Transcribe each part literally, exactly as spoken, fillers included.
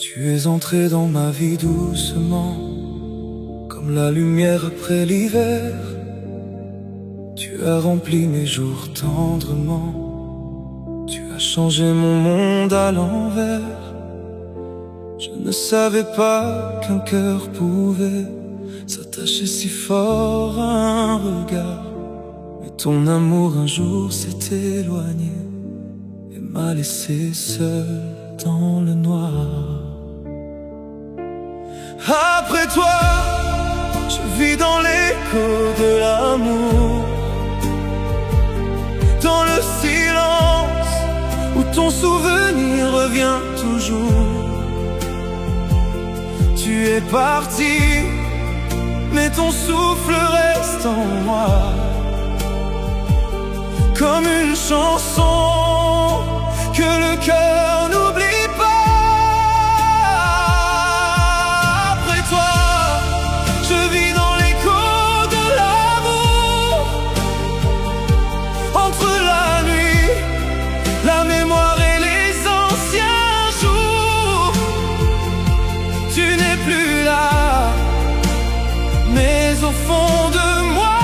Tu es entré dans ma vie doucement, comme la lumière après l'hiver. Tu as rempli mes jours tendrement, tu as changé mon monde à l'envers. Je ne savais pas qu'un cœur pouvait s'attacher si fort à un regard. Mais ton amour un jour s'est éloigné et m'a laissé seul dans le noir. Après toi, je vis dans l'écho de l'amour, dans le silence où ton souvenir revient toujours. Tu es parti, mais ton souffle reste en moi, comme une chanson que le cœur n'oublie pas. Après toi, je vis dans l'écho de l'amour, entre la nuit, la mémoire et les anciens jours. Tu n'es plus là, mais au fond de moi,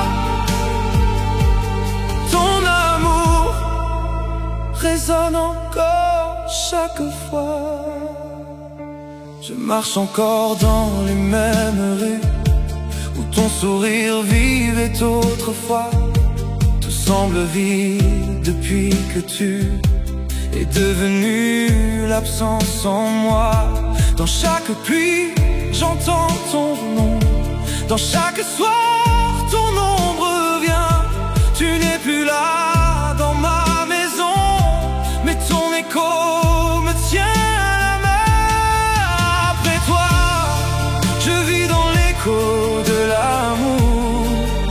ton amour résonne encore chaque fois. Je marche encore dans les mêmes rues où ton sourire vivait autrefois. Tout semble vide depuis que tu es devenu l'absence en moi. Dans chaque pluie, j'entends ton nom. Dans chaque soir, ton ombre revient. Tu n'es plus là dans ma maison, mais ton écho me tient la main. Après toi, je vis dans l'écho de l'amour,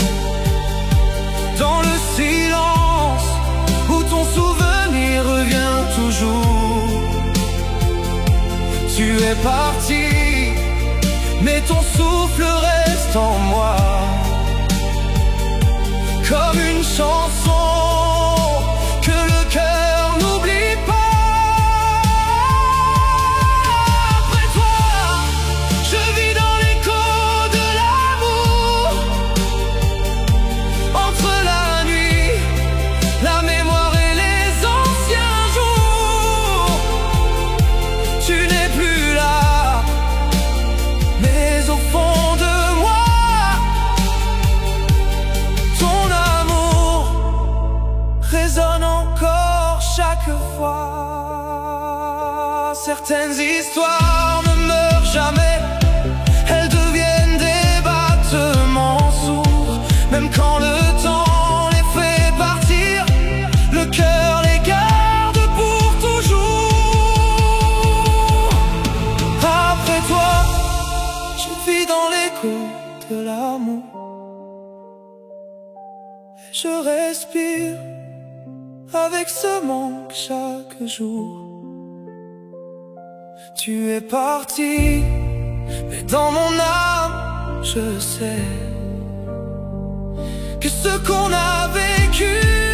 dans le silence où ton souvenir revient toujours. Tu es parti, mais ton souffle reste en moi, comme une chanson que le cœur n'oublie pas. Après toi, je vis dans l'écho de l'amour, entre la nuit, la mémoire et les anciens jours. Tu n'es plus là, mais au fond de moi, ton amour résonne encore chaque fois. Certaines histoires ne meurent jamais, elles deviennent des battements sourds. Même quand le temps les fait partir, le cœur les garde pour toujours. Après toi, je vis dans l'écho de l'amour, je respire avec ce manque chaque jour. Tu es parti, mais dans mon âme, je sais que ce qu'on a vécu